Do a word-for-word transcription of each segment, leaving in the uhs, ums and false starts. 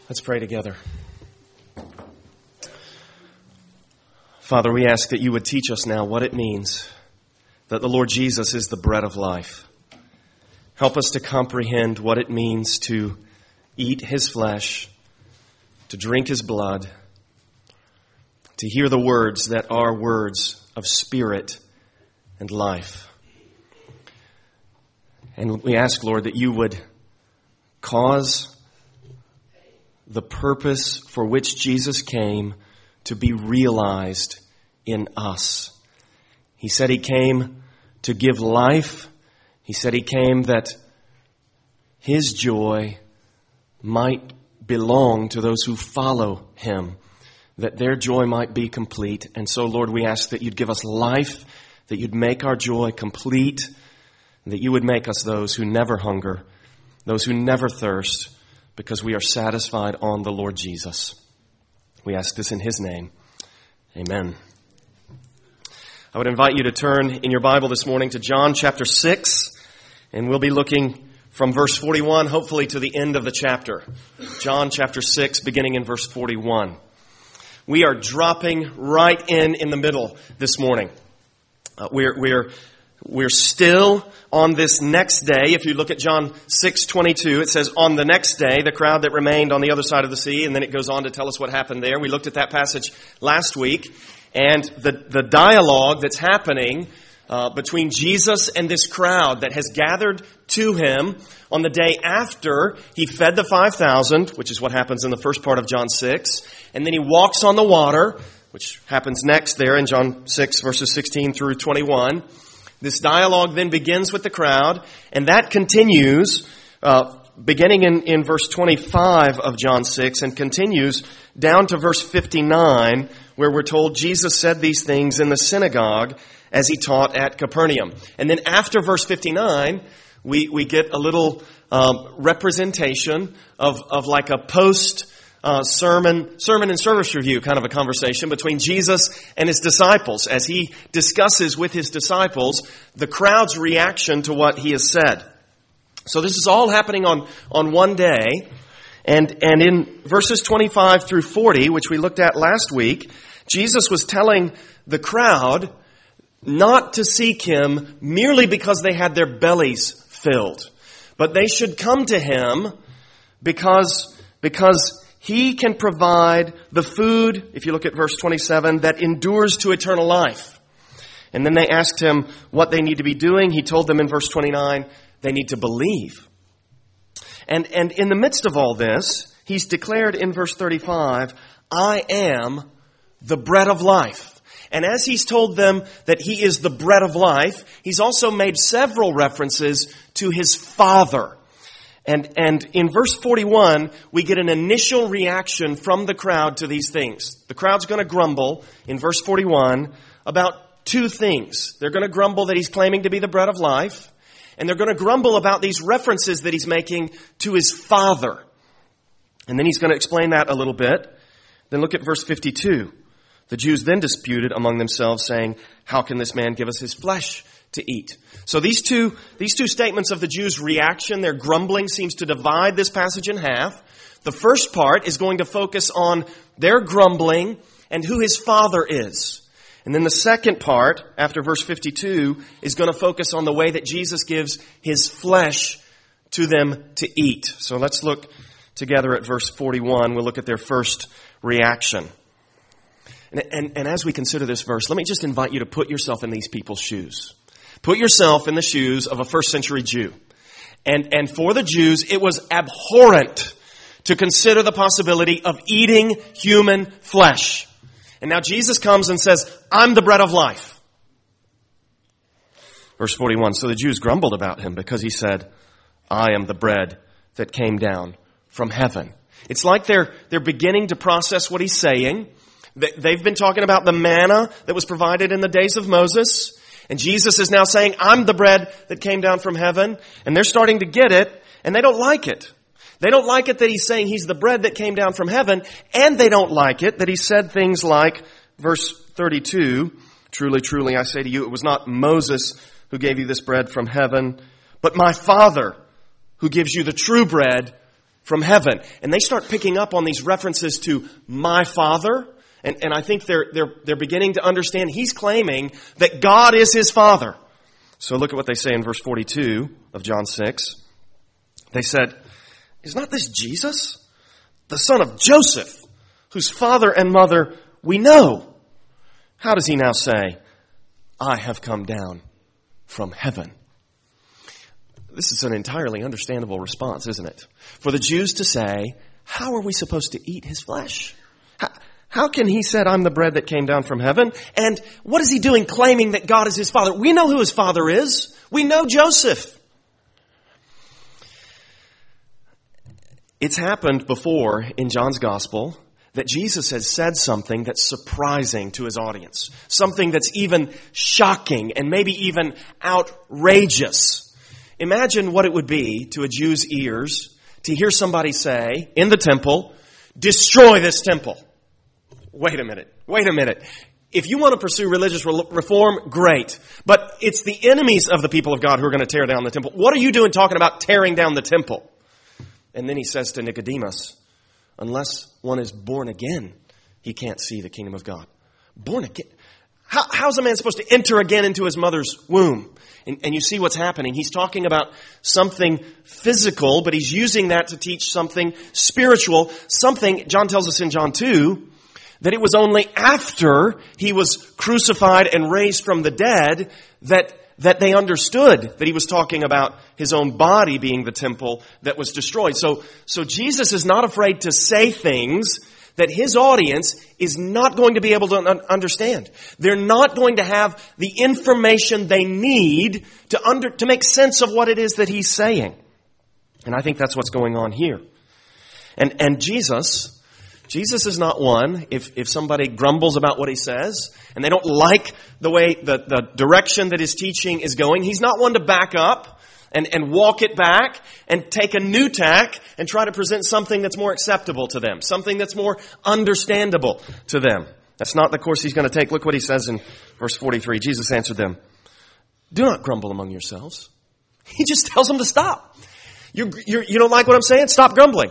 Let's pray together. Father, we ask that you would teach us now what it means that the Lord Jesus is the bread of life. Help us to comprehend what it means to eat his flesh, to drink his blood, to hear the words that are words of spirit and life. And we ask, Lord, that you would cause the purpose for which Jesus came to be realized in us. He said he came to give life. He said he came that his joy might belong to those who follow him, that their joy might be complete. And so, Lord, we ask that you'd give us life, that you'd make our joy complete, and that you would make us those who never hunger, those who never thirst, because we are satisfied on the Lord Jesus. We ask this in his name. Amen. I would invite you to turn in your Bible this morning to John chapter six, and we'll be looking from verse forty-one, hopefully to the end of the chapter. John chapter six, beginning in verse forty-one. We are dropping right in in the middle this morning. Uh, we're, we're, we're still on this next day. If you look at John six twenty-two, it says, on the next day, the crowd that remained on the other side of the sea, and then it goes on to tell us what happened there. We looked at that passage last week, and the, the dialogue that's happening uh, between Jesus and this crowd that has gathered to him on the day after he fed the five thousand, which is what happens in the first part of John six, and then he walks on the water, which happens next there in John six, verses sixteen through twenty-one. This dialogue then begins with the crowd, and that continues uh, beginning in, in verse twenty-five of John six and continues down to verse fifty-nine, where we're told Jesus said these things in the synagogue as he taught at Capernaum. And then after verse fifty-nine, we, we get a little um, representation of, of like a post Uh, sermon, sermon and service review kind of a conversation between Jesus and his disciples as he discusses with his disciples the crowd's reaction to what he has said. So this is all happening on, on one day. And, and in verses twenty-five through forty, which we looked at last week, Jesus was telling the crowd not to seek him merely because they had their bellies filled, but they should come to him because, because he can provide the food, if you look at verse twenty-seven, that endures to eternal life. And then they asked him what they need to be doing. He told them in verse twenty-nine, they need to believe. And, and in the midst of all this, he's declared in verse thirty-five, I am the bread of life. And as he's told them that he is the bread of life, he's also made several references to his Father. And, and in verse forty-one, we get an initial reaction from the crowd to these things. The crowd's going to grumble in verse forty-one about two things. They're going to grumble that he's claiming to be the bread of life, and they're going to grumble about these references that he's making to his Father. And then he's going to explain that a little bit. Then look at verse fifty-two. The Jews then disputed among themselves, saying, how can this man give us his flesh to eat? So these two, these two statements of the Jews' reaction, their grumbling, seems to divide this passage in half. The first part is going to focus on their grumbling and who his Father is. And then the second part, after verse fifty-two, is going to focus on the way that Jesus gives his flesh to them to eat. So let's look together at verse forty-one. We'll look at their first reaction. And, and, and as we consider this verse, let me just invite you to put yourself in these people's shoes. Put yourself in the shoes of a first century Jew. And, and for the Jews, it was abhorrent to consider the possibility of eating human flesh. And now Jesus comes and says, I'm the bread of life. Verse forty-one, so the Jews grumbled about him because he said, I am the bread that came down from heaven. It's like they're, they're beginning to process what he's saying. They've been talking about the manna that was provided in the days of Moses. And Jesus is now saying, I'm the bread that came down from heaven. And they're starting to get it, and they don't like it. They don't like it that he's saying he's the bread that came down from heaven. And they don't like it that he said things like, verse thirty-two, truly, truly, I say to you, it was not Moses who gave you this bread from heaven, but my Father who gives you the true bread from heaven. And they start picking up on these references to my Father. And, and I think they're, they're, they're beginning to understand he's claiming that God is his Father. So look at what they say in verse forty-two of John six. They said, is not this Jesus, the son of Joseph, whose father and mother we know? How does he now say, I have come down from heaven? This is an entirely understandable response, isn't it? For the Jews to say, how are we supposed to eat his flesh? How, how can he say, I'm the bread that came down from heaven? And what is he doing claiming that God is his father? We know who his father is. We know Joseph. It's happened before in John's gospel that Jesus has said something that's surprising to his audience. Something that's even shocking and maybe even outrageous. Imagine what it would be to a Jew's ears to hear somebody say in the temple, destroy this temple. Wait a minute. Wait a minute. If you want to pursue religious reform, great. But it's the enemies of the people of God who are going to tear down the temple. What are you doing talking about tearing down the temple? And then he says to Nicodemus, unless one is born again, he can't see the kingdom of God. Born again? How, how's a man supposed to enter again into his mother's womb? And, and you see what's happening. He's talking about something physical, but he's using that to teach something spiritual. Something, John tells us in John two, that it was only after he was crucified and raised from the dead that that they understood that he was talking about his own body being the temple that was destroyed. So, so Jesus is not afraid to say things that his audience is not going to be able to un- understand. They're not going to have the information they need to under, to make sense of what it is that he's saying. And I think that's what's going on here. And, and Jesus, Jesus is not one, if, if somebody grumbles about what he says, and they don't like the way, the, the direction that his teaching is going, he's not one to back up and, and walk it back and take a new tack and try to present something that's more acceptable to them, something that's more understandable to them. That's not the course he's going to take. Look what he says in verse forty-three. Jesus answered them, do not grumble among yourselves. He just tells them to stop. You, you, you don't like what I'm saying? Stop grumbling.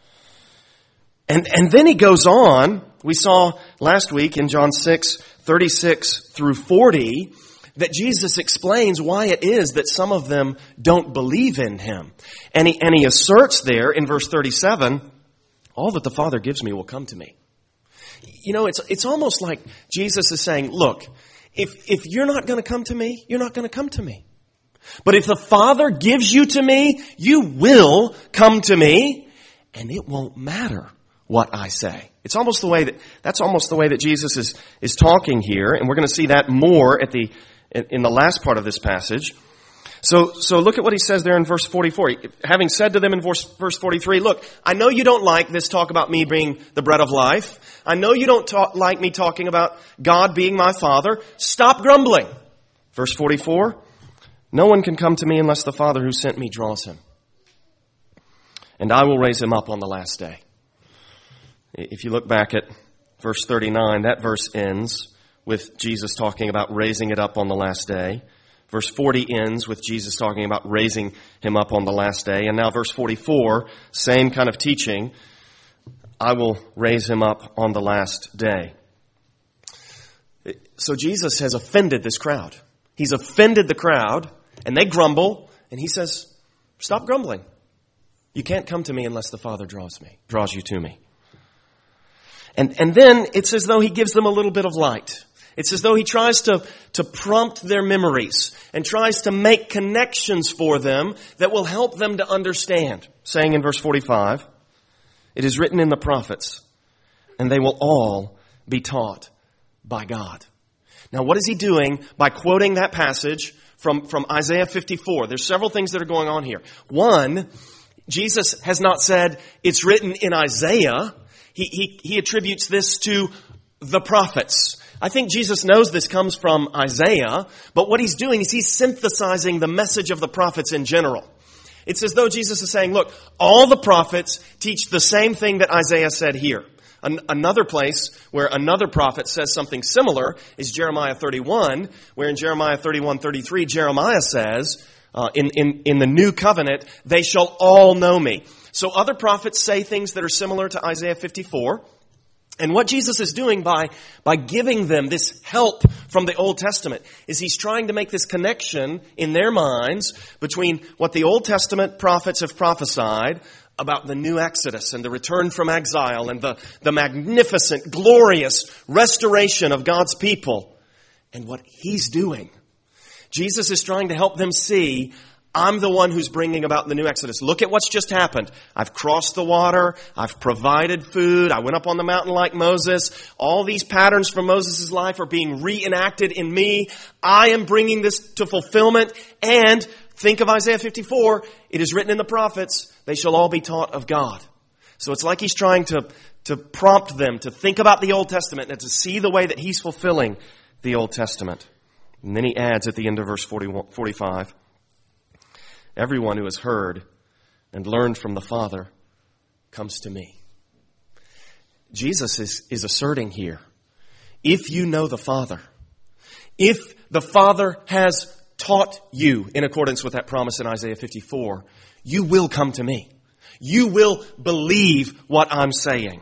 And, and then he goes on. We saw last week in John six, thirty-six through forty, that Jesus explains why it is that some of them don't believe in him. And he, and he asserts there in verse thirty-seven, all that the Father gives me will come to me. You know, it's, it's almost like Jesus is saying, look, if, if you're not going to come to me, you're not going to come to me. But if the Father gives you to me, you will come to me, and it won't matter what I say. It's almost the way that, that's almost the way that Jesus is, is talking here. And we're going to see that more at the, in, in the last part of this passage. So, so look at what he says there in verse forty-four. Having said to them in verse, verse forty-three, look, I know you don't like this talk about me being the bread of life. I know you don't talk, like me talking about God being my Father. Stop grumbling. Verse forty-four, no one can come to me unless the Father who sent me draws him. And I will raise him up on the last day. If you look back at verse thirty-nine, that verse ends with Jesus talking about raising it up on the last day. Verse forty ends with Jesus talking about raising him up on the last day. And now verse forty-four, same kind of teaching. I will raise him up on the last day. So Jesus has offended this crowd. He's offended the crowd, and they grumble, and he says, stop grumbling. You can't come to me unless the Father draws me, draws you to me. And, and then it's as though he gives them a little bit of light. It's as though he tries to, to prompt their memories and tries to make connections for them that will help them to understand. Saying in verse forty-five, it is written in the prophets, and they will all be taught by God. Now, what is he doing by quoting that passage from, from Isaiah fifty-four? There's several things that are going on here. One, Jesus has not said it's written in Isaiah. He, he, he attributes this to the prophets. I think Jesus knows this comes from Isaiah, but what he's doing is he's synthesizing the message of the prophets in general. It's as though Jesus is saying, look, all the prophets teach the same thing that Isaiah said here. An- another place where another prophet says something similar is Jeremiah thirty-one, where in Jeremiah thirty-one thirty-three, Jeremiah says, uh, in, in, in the new covenant, they shall all know me. So other prophets say things that are similar to Isaiah fifty-four. And what Jesus is doing by, by giving them this help from the Old Testament is he's trying to make this connection in their minds between what the Old Testament prophets have prophesied about the new Exodus and the return from exile and the, the magnificent, glorious restoration of God's people and what he's doing. Jesus is trying to help them see, I'm the one who's bringing about the new Exodus. Look at what's just happened. I've crossed the water. I've provided food. I went up on the mountain like Moses. All these patterns from Moses' life are being reenacted in me. I am bringing this to fulfillment. And think of Isaiah fifty-four. It is written in the prophets, they shall all be taught of God. So it's like he's trying to, to prompt them to think about the Old Testament and to see the way that he's fulfilling the Old Testament. And then he adds at the end of verse forty-five, everyone who has heard and learned from the Father comes to me. Jesus is, is asserting here, if you know the Father, if the Father has taught you in accordance with that promise in Isaiah fifty-four, you will come to me. You will believe what I'm saying.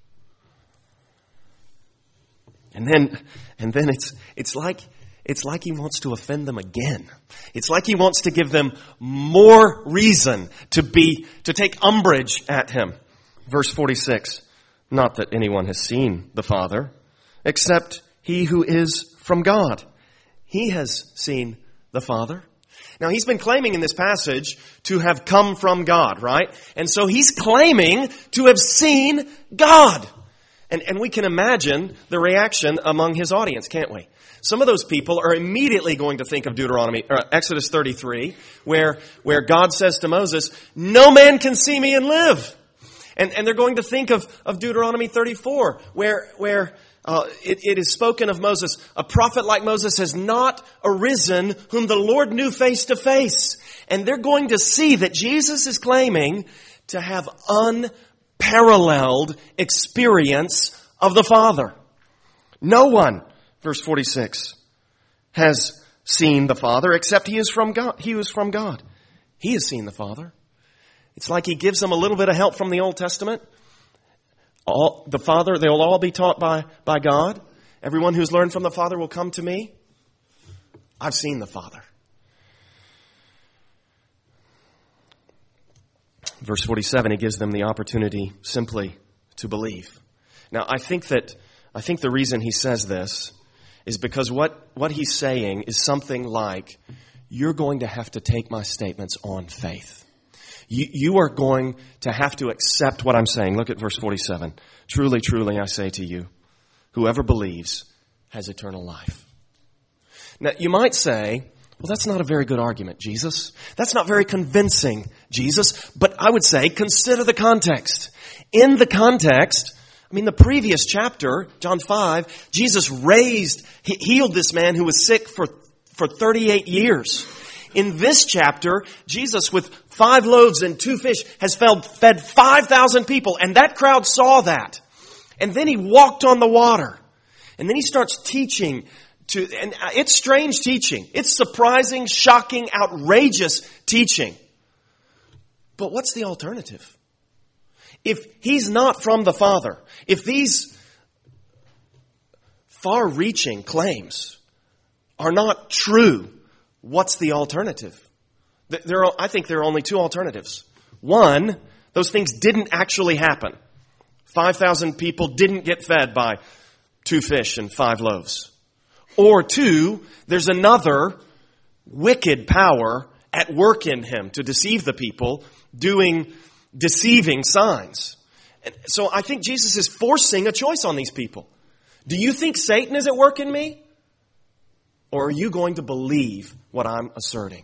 And then, and then it's, it's like, It's like he wants to offend them again. It's like he wants to give them more reason to be, to take umbrage at him. Verse forty-six, not that anyone has seen the Father, except he who is from God. He has seen the Father. Now he's been claiming in this passage to have come from God, right? And so he's claiming to have seen God. And, and we can imagine the reaction among his audience, can't we? Some of those people are immediately going to think of Deuteronomy, or Exodus thirty-three, where, where God says to Moses, no man can see me and live. And, and they're going to think of, of Deuteronomy thirty-four, where, where uh, it, it is spoken of Moses, a prophet like Moses has not arisen whom the Lord knew face to face. And they're going to see that Jesus is claiming to have unparalleled experience of the Father. No one, verse forty-six, has seen the Father except he is from God. He was from God. He has seen the Father. It's like he gives them a little bit of help from the Old Testament. All, the Father, they'll all be taught by, by God. Everyone who's learned from the Father will come to me. I've seen the Father. Verse forty-seven, he gives them the opportunity simply to believe. Now, I think that, I think the reason he says this is because what, what he's saying is something like, you're going to have to take my statements on faith. You, you are going to have to accept what I'm saying. Look at verse forty-seven. Truly, truly, I say to you, whoever believes has eternal life. Now, you might say, well, that's not a very good argument, Jesus. That's not very convincing, Jesus. But I would say, consider the context. In the context, I mean, the previous chapter, John five, Jesus raised, he healed this man who was sick for, for thirty-eight years. In this chapter, Jesus with five loaves and two fish has fed five thousand people, and that crowd saw that. And then he walked on the water. And then he starts teaching to, and it's strange teaching. It's surprising, shocking, outrageous teaching. But what's the alternative? If he's not from the Father, if these far-reaching claims are not true, what's the alternative? There are, I think there are only two alternatives. One, those things didn't actually happen. five thousand people didn't get fed by two fish and five loaves. Or two, there's another wicked power at work in him to deceive the people, doing deceiving signs. And so I think Jesus is forcing a choice on these people. Do you think Satan is at work in me? Or are you going to believe what I'm asserting?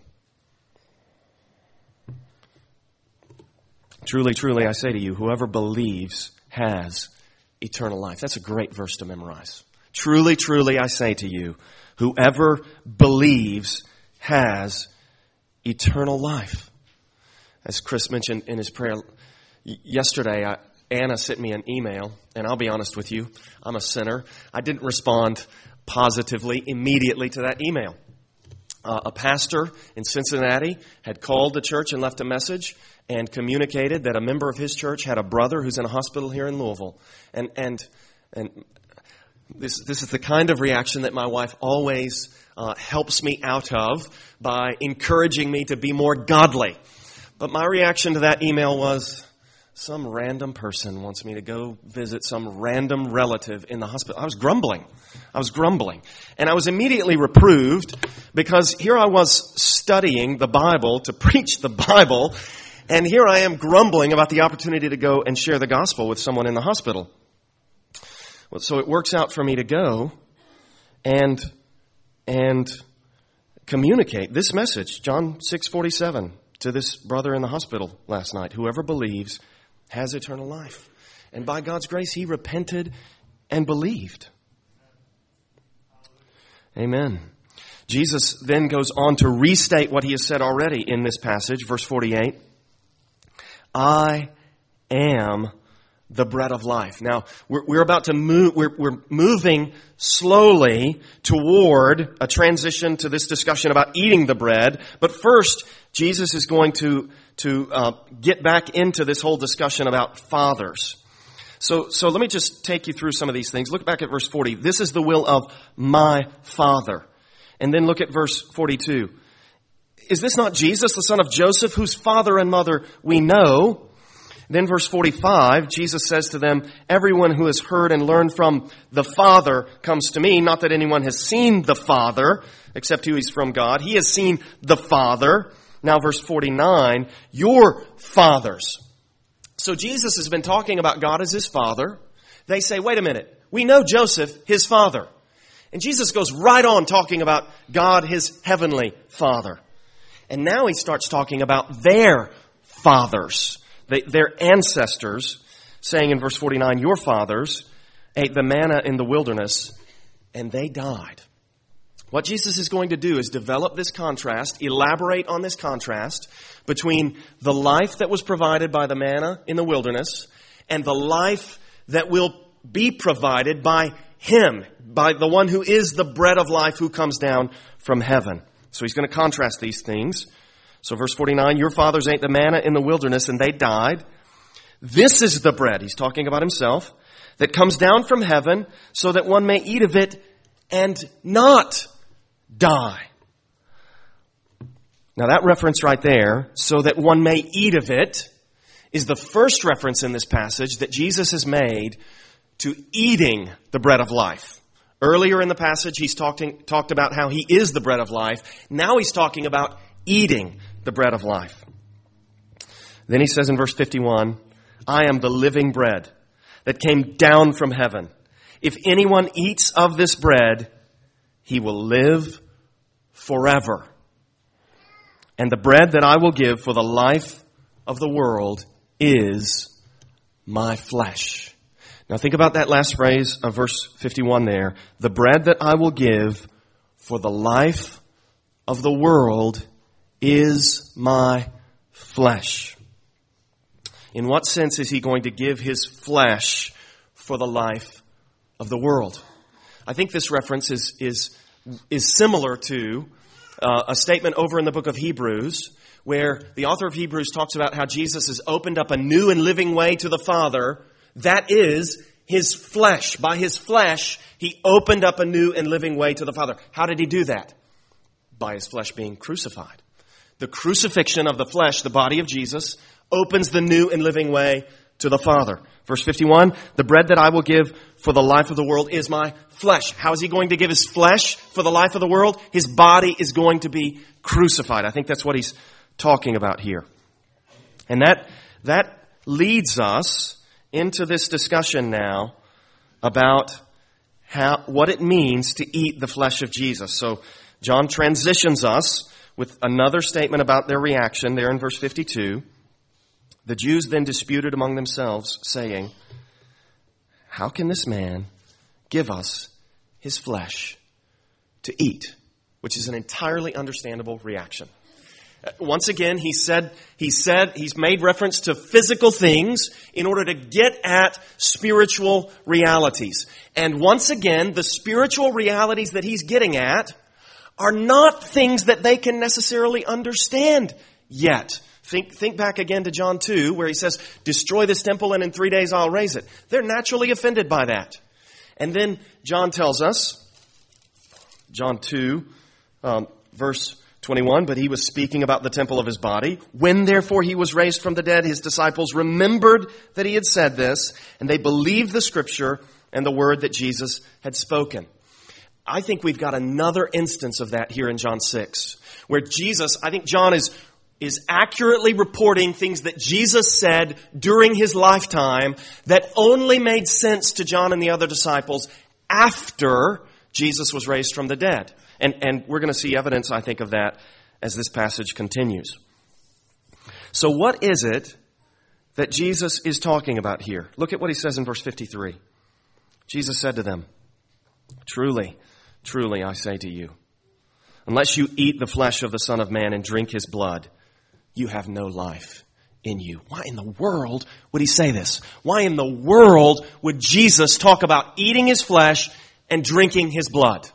Truly, truly, I say to you, whoever believes has eternal life. That's a great verse to memorize. Truly, truly, I say to you, whoever believes has eternal life. As Chris mentioned in his prayer yesterday, I, Anna sent me an email, and I'll be honest with you, I'm a sinner. I didn't respond positively immediately to that email. Uh, a pastor in Cincinnati had called the church and left a message and communicated that a member of his church had a brother who's in a hospital here in Louisville. And and and this this is the kind of reaction that my wife always uh, helps me out of by encouraging me to be more godly. But my reaction to that email was, some random person wants me to go visit some random relative in the hospital. I was grumbling. I was grumbling. And I was immediately reproved because here I was studying the Bible to preach the Bible, and here I am grumbling about the opportunity to go and share the gospel with someone in the hospital. Well, so it works out for me to go and and communicate this message, John six forty-seven, to this brother in the hospital last night. Whoever believes has eternal life. And by God's grace, he repented and believed. Amen. Jesus then goes on to restate what he has said already in this passage, verse forty-eight. I am the bread of life. Now, we're, we're about to move, we're, we're moving slowly toward a transition to this discussion about eating the bread. But first, Jesus is going to, to uh, get back into this whole discussion about fathers. So, so let me just take you through some of these things. Look back at verse forty. This is the will of my Father. And then look at verse forty-two. Is this not Jesus, the son of Joseph, whose father and mother we know? Then verse forty-five, Jesus says to them, everyone who has heard and learned from the Father comes to me. Not that anyone has seen the Father, except who is from God. He has seen the Father. Now verse forty-nine, your fathers. So Jesus has been talking about God as his father. They say, wait a minute, we know Joseph, his father. And Jesus goes right on talking about God, his heavenly Father. And now he starts talking about their fathers, their ancestors, saying in verse forty-nine, your fathers ate the manna in the wilderness and they died. What Jesus is going to do is develop this contrast, elaborate on this contrast between the life that was provided by the manna in the wilderness and the life that will be provided by him, by the one who is the bread of life who comes down from heaven. So he's going to contrast these things. So verse forty-nine, your fathers ate the manna in the wilderness and they died. This is the bread, he's talking about himself, that comes down from heaven so that one may eat of it and not die. Now that reference right there, so that one may eat of it, is the first reference in this passage that Jesus has made to eating the bread of life. Earlier in the passage, he's talking, talked about how he is the bread of life. Now he's talking about eating the bread of life. Then he says in verse fifty-one, I am the living bread that came down from heaven. If anyone eats of this bread, he will live forever. And the bread that I will give for the life of the world is my flesh. Now think about that last phrase of verse fifty-one there. The bread that I will give for the life of the world is my flesh. In what sense is he going to give his flesh for the life of the world? I think this reference is is is similar to uh, a statement over in the book of Hebrews, where the author of Hebrews talks about how Jesus has opened up a new and living way to the Father. That is his flesh. By his flesh, he opened up a new and living way to the Father. How did he do that? By his flesh being crucified. The crucifixion of the flesh, the body of Jesus, opens the new and living way to the Father. Verse fifty-one, the bread that I will give for the life of the world is my flesh. How is he going to give his flesh for the life of the world? His body is going to be crucified. I think that's what he's talking about here. And that, that leads us into this discussion now about how, what it means to eat the flesh of Jesus. So John transitions us with another statement about their reaction there in verse fifty-two. The Jews then disputed among themselves, saying, how can this man give us his flesh to eat? Which is an entirely understandable reaction. Once again, he said, he said, he's made reference to physical things in order to get at spiritual realities. And once again, the spiritual realities that he's getting at are not things that they can necessarily understand yet. Think, think back again to John two, where he says, destroy this temple and in three days I'll raise it. They're naturally offended by that. And then John tells us, John two, um, verse twenty-one, but he was speaking about the temple of his body. When therefore he was raised from the dead, his disciples remembered that he had said this, and they believed the scripture and the word that Jesus had spoken. I think we've got another instance of that here in John six, where Jesus, I think John is, is accurately reporting things that Jesus said during his lifetime that only made sense to John and the other disciples after Jesus was raised from the dead. And, and we're going to see evidence, I think, of that as this passage continues. So what is it that Jesus is talking about here? Look at what he says in verse fifty-three. Jesus said to them, Truly, truly, I say to you, unless you eat the flesh of the Son of Man and drink his blood, you have no life in you. Why in the world would he say this? Why in the world would Jesus talk about eating his flesh and drinking his blood?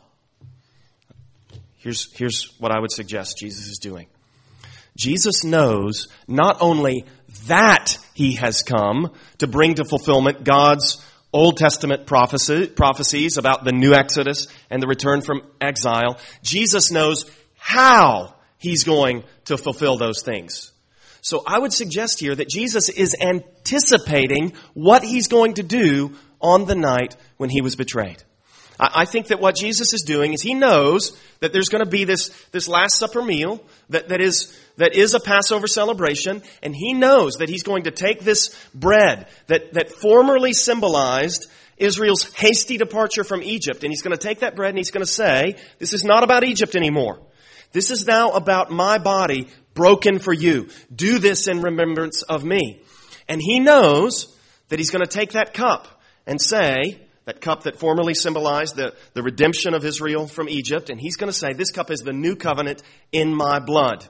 Here's, here's what I would suggest Jesus is doing. Jesus knows not only that he has come to bring to fulfillment God's Old Testament prophecy, prophecies about the new Exodus and the return from exile. Jesus knows how he's going to fulfill those things. So I would suggest here that Jesus is anticipating what he's going to do on the night when he was betrayed. I think that what Jesus is doing is he knows that there's going to be this, this Last Supper meal that, that is, that is a Passover celebration. And he knows that he's going to take this bread that, that formerly symbolized Israel's hasty departure from Egypt. And he's going to take that bread and he's going to say, this is not about Egypt anymore. This is now about my body broken for you. Do this in remembrance of me. And he knows that he's going to take that cup and say, that cup that formerly symbolized the, the redemption of Israel from Egypt. And he's going to say, this cup is the new covenant in my blood.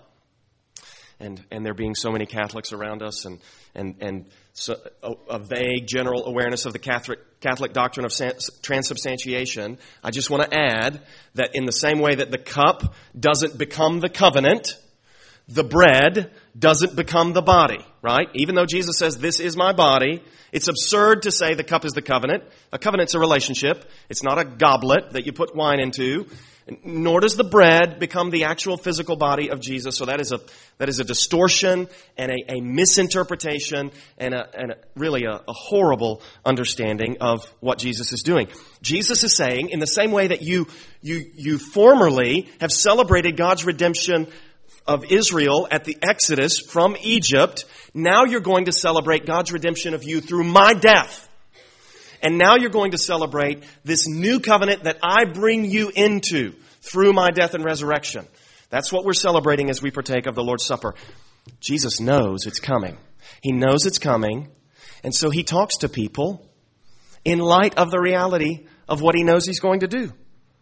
And and there being so many Catholics around us and and, and so a, a vague general awareness of the Catholic, Catholic doctrine of transubstantiation, I just want to add that in the same way that the cup doesn't become the covenant, the bread doesn't become the body, right? Even though Jesus says, this is my body, it's absurd to say the cup is the covenant. A covenant's a relationship. It's not a goblet that you put wine into. Nor does the bread become the actual physical body of Jesus. So that is a that is a distortion and a, a misinterpretation and, a, and a, really a, a horrible understanding of what Jesus is doing. Jesus is saying, in the same way that you you you formerly have celebrated God's redemption of Israel at the Exodus from Egypt, now you're going to celebrate God's redemption of you through my death. And now you're going to celebrate this new covenant that I bring you into through my death and resurrection. That's what we're celebrating as we partake of the Lord's Supper. Jesus knows it's coming. He knows it's coming. And so he talks to people in light of the reality of what he knows he's going to do.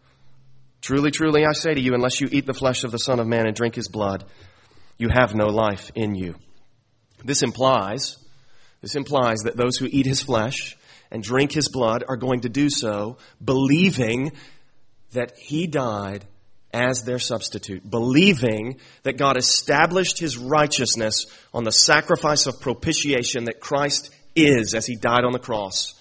Truly, truly, I say to you, unless you eat the flesh of the Son of Man and drink his blood, you have no life in you. This implies, this implies that those who eat his flesh and drink his blood are going to do so believing that he died as their substitute, believing that God established his righteousness on the sacrifice of propitiation that Christ is as he died on the cross.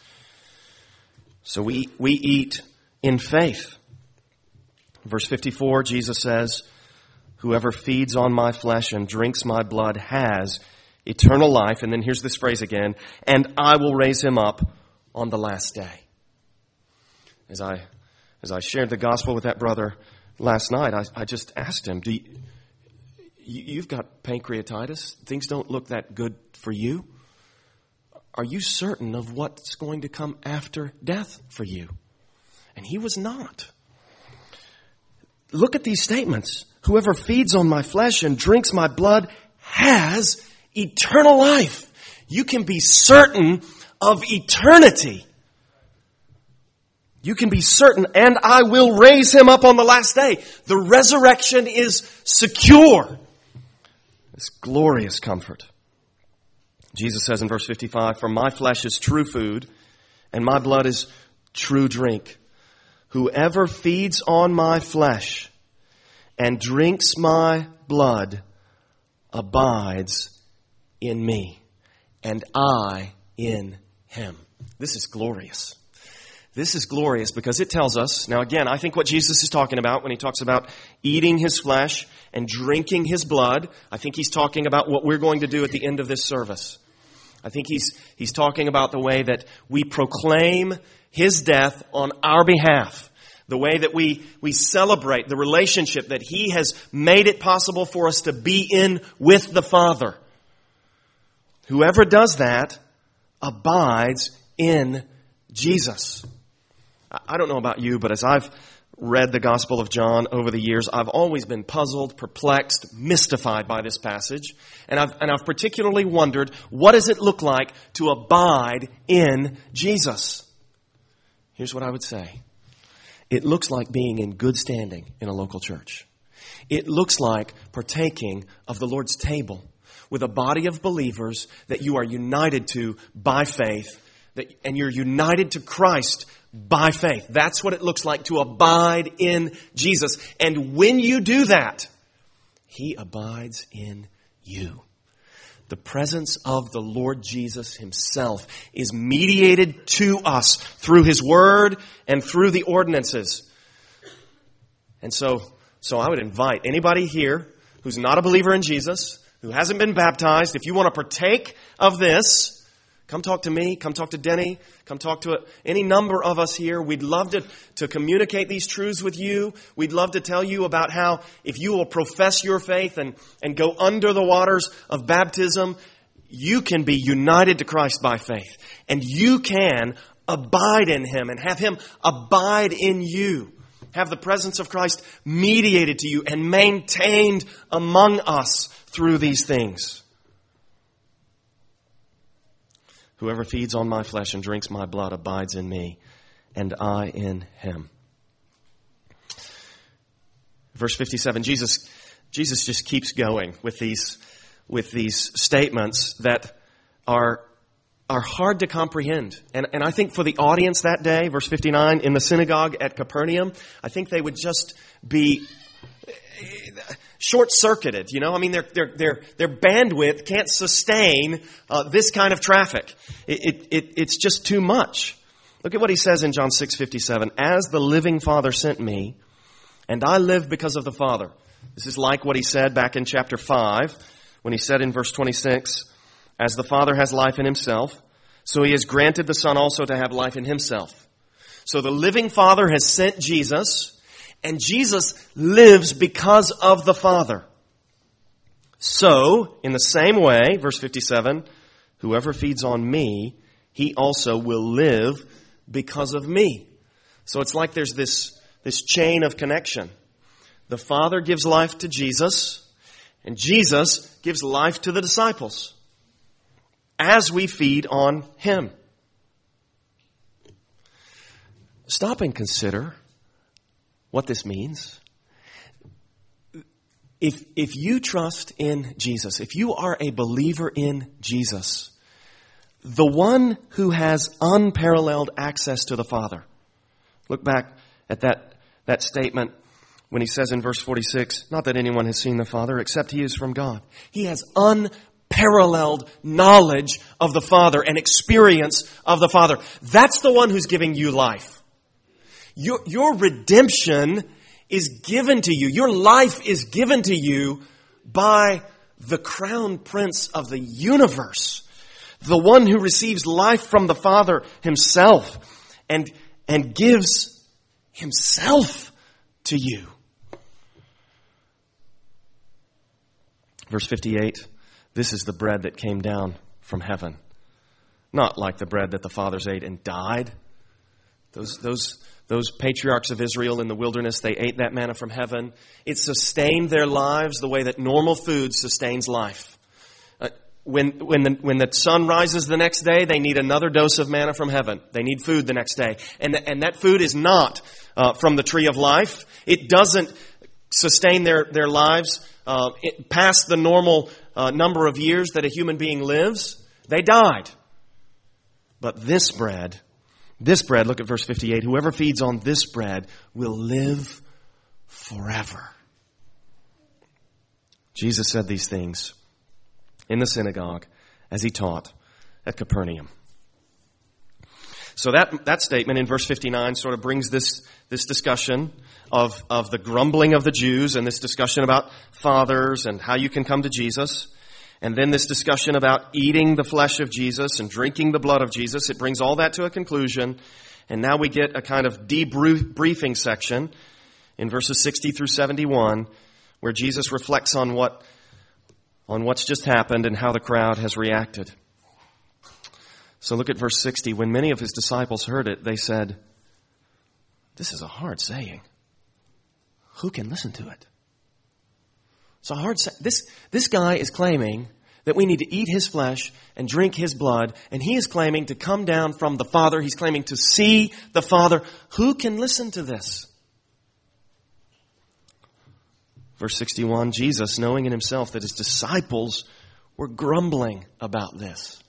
So we, we eat in faith. Verse fifty-four, Jesus says, whoever feeds on my flesh and drinks my blood has eternal life. And then here's this phrase again, and I will raise him up on the last day. As I as I shared the gospel with that brother last night, I, I just asked him, Do you, you've got pancreatitis? Things don't look that good for you. Are you certain of what's going to come after death for you? And he was not. Look at these statements. Whoever feeds on my flesh and drinks my blood has eternal life. You can be certain of eternity. You can be certain, and I will raise him up on the last day. The resurrection is secure. It's glorious comfort. Jesus says in verse fifty-five, for my flesh is true food, and my blood is true drink. Whoever feeds on my flesh and drinks my blood abides in me, and I in him. This is glorious. This is glorious because it tells us, now again, I think what Jesus is talking about when he talks about eating his flesh and drinking his blood, I think he's talking about what we're going to do at the end of this service. I think he's he's talking about the way that we proclaim his death on our behalf. The way that we, we celebrate the relationship that he has made it possible for us to be in with the Father. Whoever does that abides in Jesus. I don't know about you, but as I've read the Gospel of John over the years, I've always been puzzled, perplexed, mystified by this passage. And I've, and I've particularly wondered, what does it look like to abide in Jesus? Here's what I would say. It looks like being in good standing in a local church. It looks like partaking of the Lord's table with a body of believers that you are united to by faith, that, and you're united to Christ by faith. That's what it looks like to abide in Jesus. And when you do that, he abides in you. The presence of the Lord Jesus himself is mediated to us through his word and through the ordinances. And so, so I would invite anybody here who's not a believer in Jesus, who hasn't been baptized, if you want to partake of this, come talk to me, come talk to Denny, come talk to any number of us here. We'd love to, to communicate these truths with you. We'd love to tell you about how if you will profess your faith and, and go under the waters of baptism, you can be united to Christ by faith. And you can abide in him and have him abide in you. Have the presence of Christ mediated to you and maintained among us through these things. Whoever feeds on my flesh and drinks my blood abides in me, and I in him. Verse fifty-seven, Jesus, Jesus just keeps going with these, with these statements that are, are hard to comprehend. And, and I think for the audience that day, verse fifty-nine, in the synagogue at Capernaum, I think they would just be short-circuited, you know? I mean, their their their their bandwidth can't sustain uh, this kind of traffic. It, it it it's just too much. Look at what he says in John six fifty-seven. As the living Father sent me, and I live because of the Father. This is like what he said back in chapter five, when he said in verse twenty-six, as the Father has life in himself, so he has granted the Son also to have life in himself. So the living Father has sent Jesus, and Jesus lives because of the Father. So, in the same way, verse fifty-seven, whoever feeds on me, he also will live because of me. So it's like there's this, this chain of connection. The Father gives life to Jesus, and Jesus gives life to the disciples as we feed on him. Stop and consider what this means. If, if you trust in Jesus, if you are a believer in Jesus, the one who has unparalleled access to the Father. Look back at that, that statement when he says in verse forty-six, not that anyone has seen the Father except he is from God. He has unparalleled knowledge of the Father and experience of the Father. That's the one who's giving you life. Your, your redemption is given to you. Your life is given to you by the crown prince of the universe. The one who receives life from the Father himself and, and gives himself to you. Verse fifty-eight, this is the bread that came down from heaven. Not like the bread that the fathers ate and died. Those, those, those patriarchs of Israel in the wilderness, they ate that manna from heaven. It sustained their lives the way that normal food sustains life. Uh, when, when, the, when the sun rises the next day, they need another dose of manna from heaven. They need food the next day. And, the, and that food is not uh, from the tree of life. It doesn't sustain their, their lives uh, it, past the normal uh, number of years that a human being lives. They died. But this bread, this bread, look at verse fifty-eight, whoever feeds on this bread will live forever. Jesus said these things in the synagogue as he taught at Capernaum. So that, that statement in verse fifty-nine sort of brings this, this discussion of, of the grumbling of the Jews and this discussion about fathers and how you can come to Jesus. And then this discussion about eating the flesh of Jesus and drinking the blood of Jesus. It brings all that to a conclusion. And now we get a kind of debriefing section in verses sixty through seventy-one where Jesus reflects on what, on what's just happened and how the crowd has reacted. So look at verse sixty. When many of his disciples heard it, they said, "This is a hard saying. Who can listen to it?" It's a hard say- this this guy is claiming that we need to eat his flesh and drink his blood, and he is claiming to come down from the Father. He's claiming to see the Father. Who can listen to this? Verse sixty-one, Jesus, knowing in himself that his disciples were grumbling about this.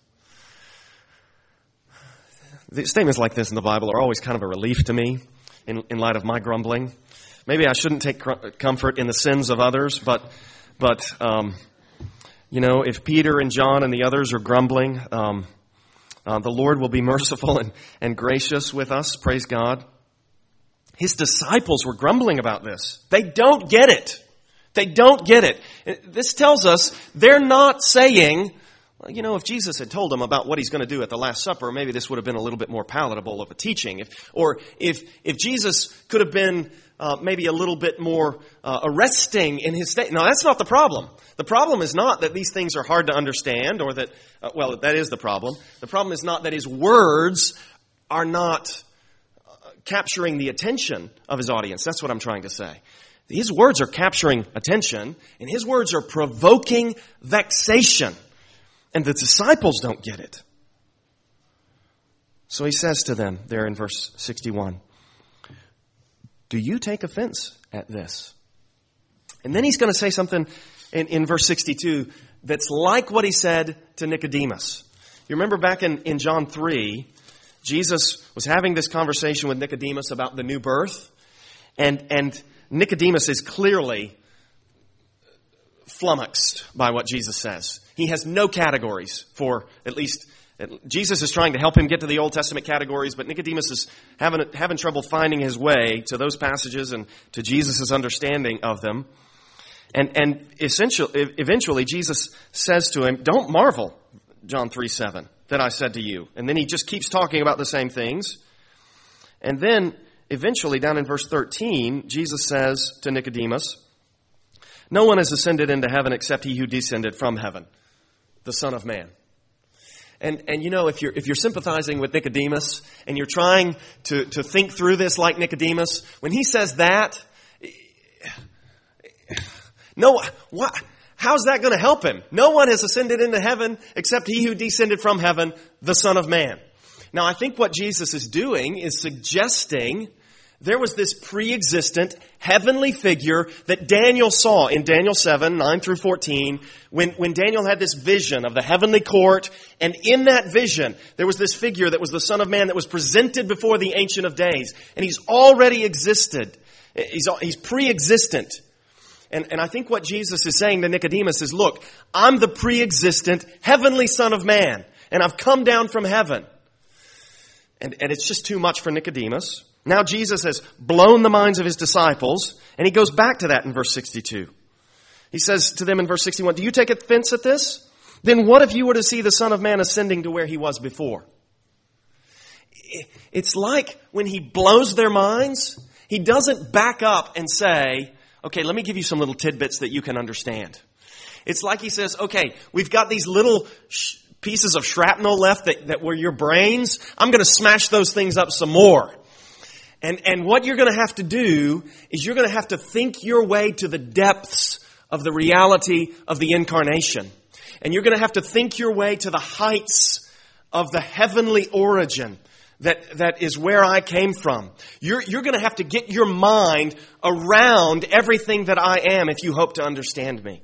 The statements like this in the Bible are always kind of a relief to me in, in light of my grumbling. Maybe I shouldn't take comfort in the sins of others, but, but um, you know, if Peter and John and the others are grumbling, um, uh, the Lord will be merciful and, and gracious with us. Praise God. His disciples were grumbling about this. They don't get it. They don't get it. This tells us they're not saying, well, you know, if Jesus had told them about what he's going to do at the Last Supper, maybe this would have been a little bit more palatable of a teaching. If, or if if Jesus could have been uh, maybe a little bit more uh, arresting in his state. No, that's not the problem. The problem is not that these things are hard to understand or that, uh, well, that is the problem. The problem is not that his words are not uh, capturing the attention of his audience. That's what I'm trying to say. His words are capturing attention, and his words are provoking vexation. And the disciples don't get it. So he says to them there in verse sixty-one, "Do you take offense at this?" And then he's going to say something in, in verse sixty-two that's like what he said to Nicodemus. You remember back in, in John three, Jesus was having this conversation with Nicodemus about the new birth. And, and Nicodemus is clearly flummoxed by what Jesus says. He has no categories for, at least, Jesus is trying to help him get to the Old Testament categories, but Nicodemus is having, having trouble finding his way to those passages and to Jesus' understanding of them. And, and essentially, eventually Jesus says to him, "Don't marvel, John three seven, that I said to you." And then he just keeps talking about the same things. And then eventually, down in verse thirteen, Jesus says to Nicodemus, "No one has ascended into heaven except he who descended from heaven, the Son of Man." And, and you know, if you're, if you're sympathizing with Nicodemus and you're trying to, to think through this like Nicodemus, when he says that, no, what, how's that going to help him? No one has ascended into heaven except he who descended from heaven, the Son of Man. Now, I think what Jesus is doing is suggesting there was this pre-existent heavenly figure that Daniel saw in Daniel seven, nine through fourteen, when, when Daniel had this vision of the heavenly court. And in that vision, there was this figure that was the Son of Man that was presented before the Ancient of Days. And he's already existed. He's, he's pre-existent. And, and I think what Jesus is saying to Nicodemus is, look, I'm the pre-existent heavenly Son of Man. And I've come down from heaven. And, and it's just too much for Nicodemus. Now Jesus has blown the minds of his disciples, and he goes back to that in verse sixty-two. He says to them in verse sixty-one, "Do you take offense at this? Then what if you were to see the Son of Man ascending to where he was before?" It's like when he blows their minds, he doesn't back up and say, "Okay, let me give you some little tidbits that you can understand." It's like he says, "Okay, we've got these little sh- pieces of shrapnel left that, that were your brains. I'm going to smash those things up some more. And, and what you're going to have to do is you're going to have to think your way to the depths of the reality of the incarnation. And you're going to have to think your way to the heights of the heavenly origin that, that is where I came from. You're, you're going to have to get your mind around everything that I am if you hope to understand me."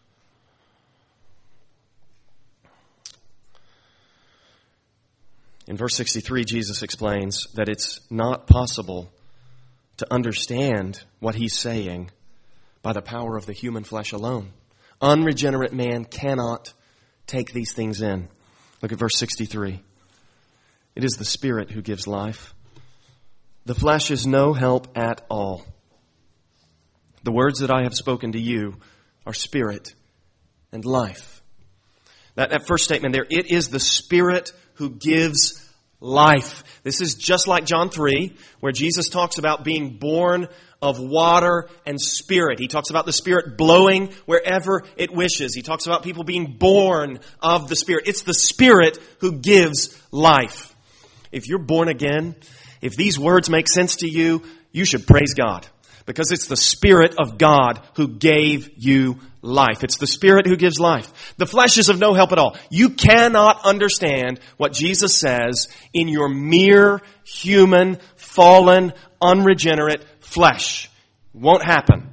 In verse sixty-three, Jesus explains that it's not possible to understand what he's saying by the power of the human flesh alone. Unregenerate man cannot take these things in. Look at verse sixty-three. It is the Spirit who gives life. The flesh is no help at all. The words that I have spoken to you are spirit and life. That, that first statement there, it is the Spirit who gives life. This is just like John three, where Jesus talks about being born of water and Spirit. He talks about the Spirit blowing wherever it wishes. He talks about people being born of the Spirit. It's the Spirit who gives life. If you're born again, if these words make sense to you, you should praise God. Because it's the Spirit of God who gave you life. It's the Spirit who gives life. The flesh is of no help at all. You cannot understand what Jesus says in your mere human, fallen, unregenerate flesh. It won't happen.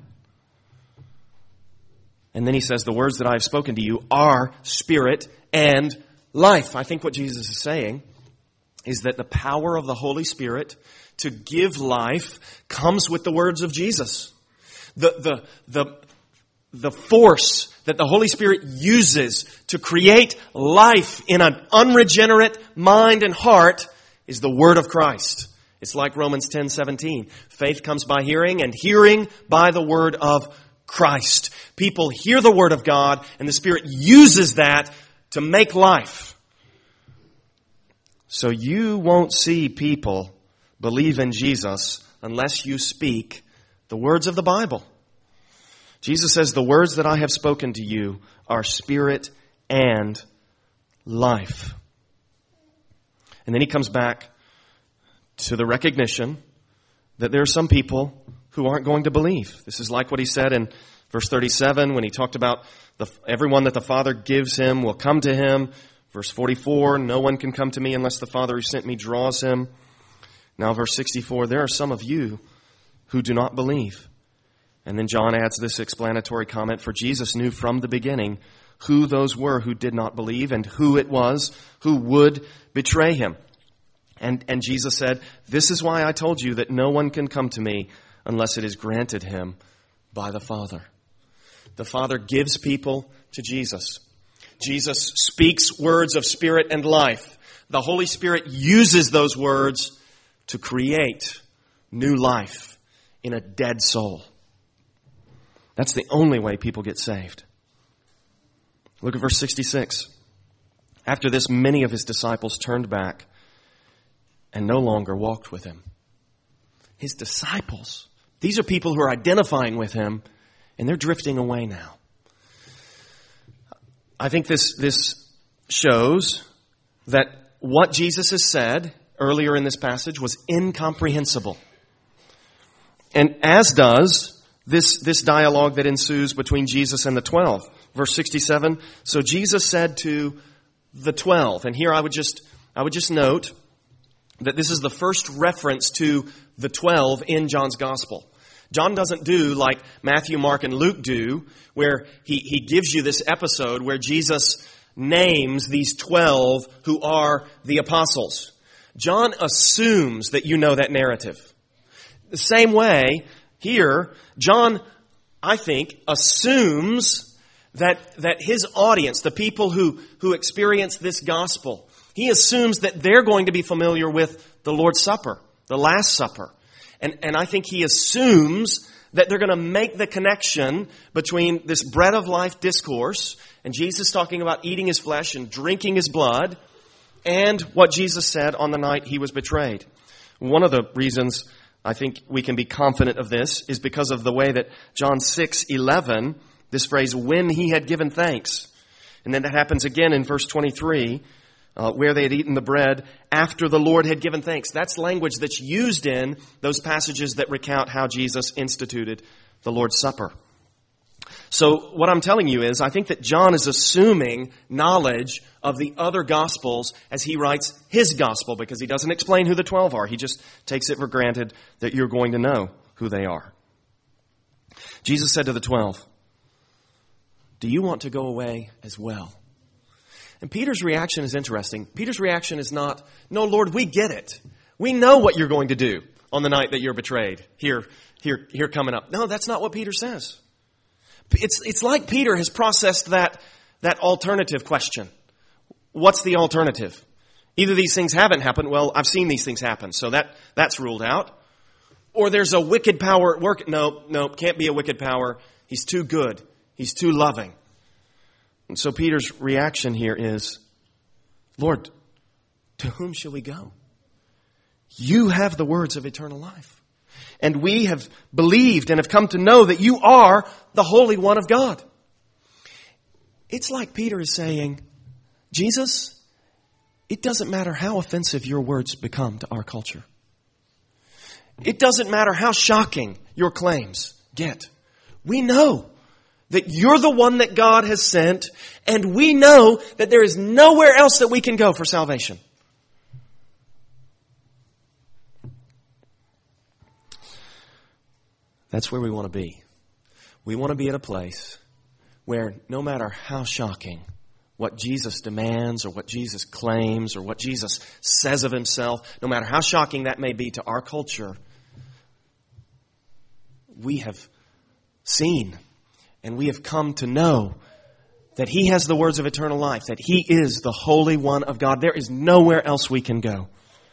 And then he says, the words that I have spoken to you are spirit and life. I think what Jesus is saying is that the power of the Holy Spirit to give life comes with the words of Jesus. The, the, the, the force that the Holy Spirit uses to create life in an unregenerate mind and heart is the Word of Christ. It's like Romans ten seventeen. Faith comes by hearing, and hearing by the Word of Christ. People hear the Word of God, and the Spirit uses that to make life. So you won't see people believe in Jesus unless you speak the words of the Bible. Jesus says, the words that I have spoken to you are spirit and life. And then he comes back to the recognition that there are some people who aren't going to believe. This is like what he said in verse thirty-seven when he talked about the, everyone that the Father gives him will come to him. Verse forty-four, no one can come to me unless the Father who sent me draws him. Now verse sixty-four, there are some of you who do not believe. And then John adds this explanatory comment, for Jesus knew from the beginning who those were who did not believe and who it was who would betray him. And, and Jesus said, this is why I told you that no one can come to me unless it is granted him by the Father. The Father gives people to Jesus. Jesus speaks words of spirit and life. The Holy Spirit uses those words to create new life in a dead soul. That's the only way people get saved. Look at verse sixty-six. After this, many of his disciples turned back and no longer walked with him. His disciples. These are people who are identifying with him, and they're drifting away now. I think this, this shows that what Jesus has said earlier in this passage was incomprehensible. And as does this, this dialogue that ensues between Jesus and the twelve. Verse sixty-seven, so Jesus said to the twelve, and here I would just, I would just note that this is the first reference to the twelve in John's Gospel. John doesn't do like Matthew, Mark, and Luke do, where he, he gives you this episode where Jesus names these twelve who are the apostles. John assumes that you know that narrative. The same way, here, John, I think, assumes that, that his audience, the people who, who experience this gospel, he assumes that they're going to be familiar with the Lord's Supper, the Last Supper. And, and I think he assumes that they're going to make the connection between this bread of life discourse and Jesus talking about eating his flesh and drinking his blood and what Jesus said on the night he was betrayed. One of the reasons I think we can be confident of this is because of the way that John six eleven, this phrase, when he had given thanks. And then that happens again in verse twenty-three, uh, where they had eaten the bread after the Lord had given thanks. That's language that's used in those passages that recount how Jesus instituted the Lord's Supper. So what I'm telling you is I think that John is assuming knowledge of the other Gospels as he writes his Gospel, because he doesn't explain who the twelve are. He just takes it for granted that you're going to know who they are. Jesus said to the twelve, do you want to go away as well? And Peter's reaction is interesting. Peter's reaction is not, no, Lord, we get it. We know what you're going to do on the night that you're betrayed. Here, here, here coming up. No, that's not what Peter says. It's, it's like Peter has processed that, that alternative question. What's the alternative? Either these things haven't happened. Well, I've seen these things happen, so that, that's ruled out. Or there's a wicked power at work. No, no, can't be a wicked power. He's too good. He's too loving. And so Peter's reaction here is, Lord, to whom shall we go? You have the words of eternal life. And we have believed and have come to know that you are the Holy One of God. It's like Peter is saying, Jesus, it doesn't matter how offensive your words become to our culture. It doesn't matter how shocking your claims get. We know that you're the one that God has sent, and we know that there is nowhere else that we can go for salvation. That's where we want to be. We want to be at a place where no matter how shocking what Jesus demands or what Jesus claims or what Jesus says of himself, no matter how shocking that may be to our culture, we have seen and we have come to know that he has the words of eternal life, that he is the Holy One of God. There is nowhere else we can go.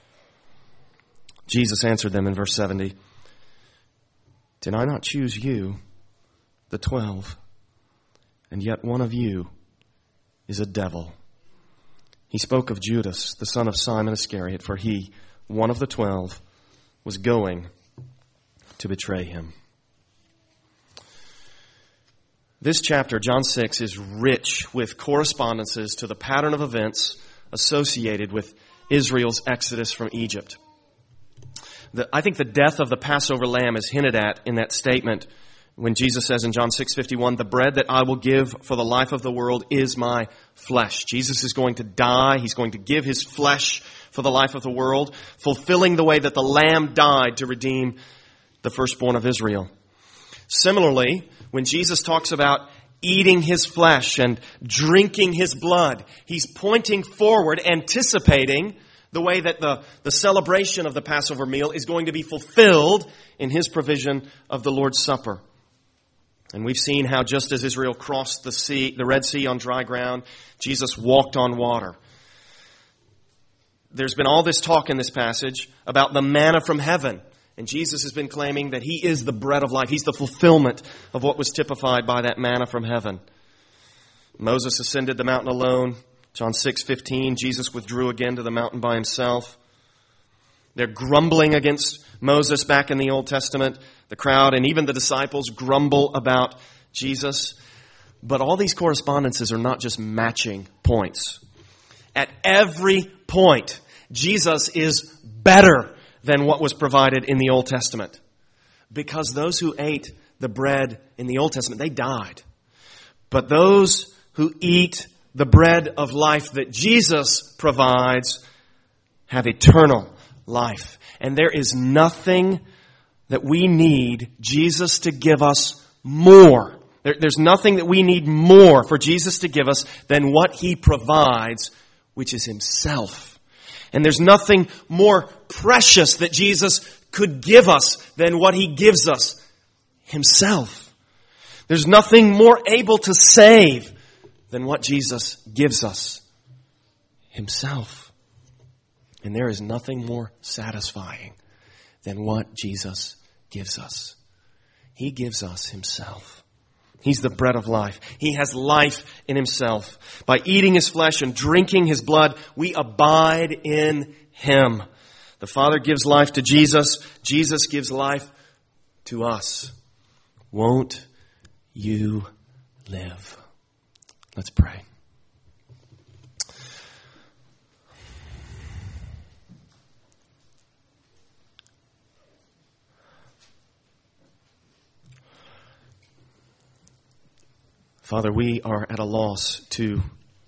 Jesus answered them in verse seventy. Did I not choose you, the twelve, and yet one of you is a devil? He spoke of Judas, the son of Simon Iscariot, for he, one of the twelve, was going to betray him. This chapter, John six, is rich with correspondences to the pattern of events associated with Israel's exodus from Egypt. The, I think the death of the Passover lamb is hinted at in that statement when Jesus says in John six fifty-one, the bread that I will give for the life of the world is my flesh. Jesus is going to die. He's going to give his flesh for the life of the world, fulfilling the way that the lamb died to redeem the firstborn of Israel. Similarly, when Jesus talks about eating his flesh and drinking his blood, he's pointing forward, anticipating the way that the, the celebration of the Passover meal is going to be fulfilled in his provision of the Lord's Supper. And we've seen how just as Israel crossed the sea, the Red Sea on dry ground, Jesus walked on water. There's been all this talk in this passage about the manna from heaven. And Jesus has been claiming that he is the bread of life. He's the fulfillment of what was typified by that manna from heaven. Moses ascended the mountain alone. John six fifteen, Jesus withdrew again to the mountain by himself. They're grumbling against Moses back in the Old Testament. The crowd and even the disciples grumble about Jesus. But all these correspondences are not just matching points. At every point, Jesus is better than what was provided in the Old Testament. Because those who ate the bread in the Old Testament, they died. But those who eat the bread of life that Jesus provides have eternal life. And there is nothing that we need Jesus to give us more. There, there's nothing that we need more for Jesus to give us than what he provides, which is himself. And there's nothing more precious that Jesus could give us than what he gives us, himself. There's nothing more able to save than what Jesus gives us, himself. And there is nothing more satisfying than what Jesus gives us. He gives us himself. He's the bread of life. He has life in himself. By eating his flesh and drinking his blood, we abide in him. The Father gives life to Jesus. Jesus gives life to us. Won't you live? Let's pray. Father, we are at a loss to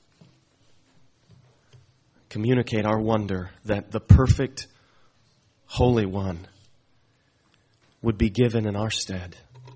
communicate our wonder that the perfect Holy One would be given in our stead.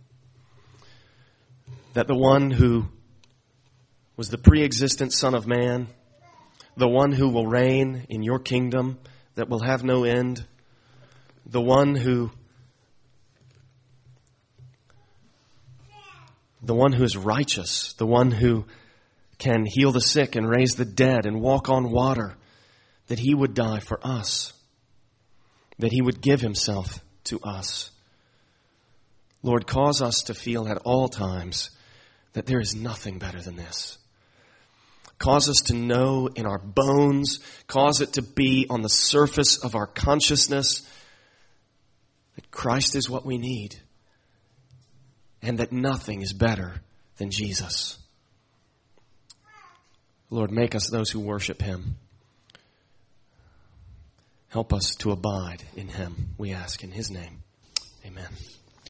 That the one who was the pre-existent Son of Man, the one who will reign in your kingdom that will have no end, the one who the one who is righteous, the one who can heal the sick and raise the dead and walk on water, that he would die for us, that he would give himself to us. Lord, cause us to feel at all times that there is nothing better than this. Cause us to know in our bones, cause it to be on the surface of our consciousness that Christ is what we need and that nothing is better than Jesus. Lord, make us those who worship him. Help us to abide in him, we ask in his name. Amen.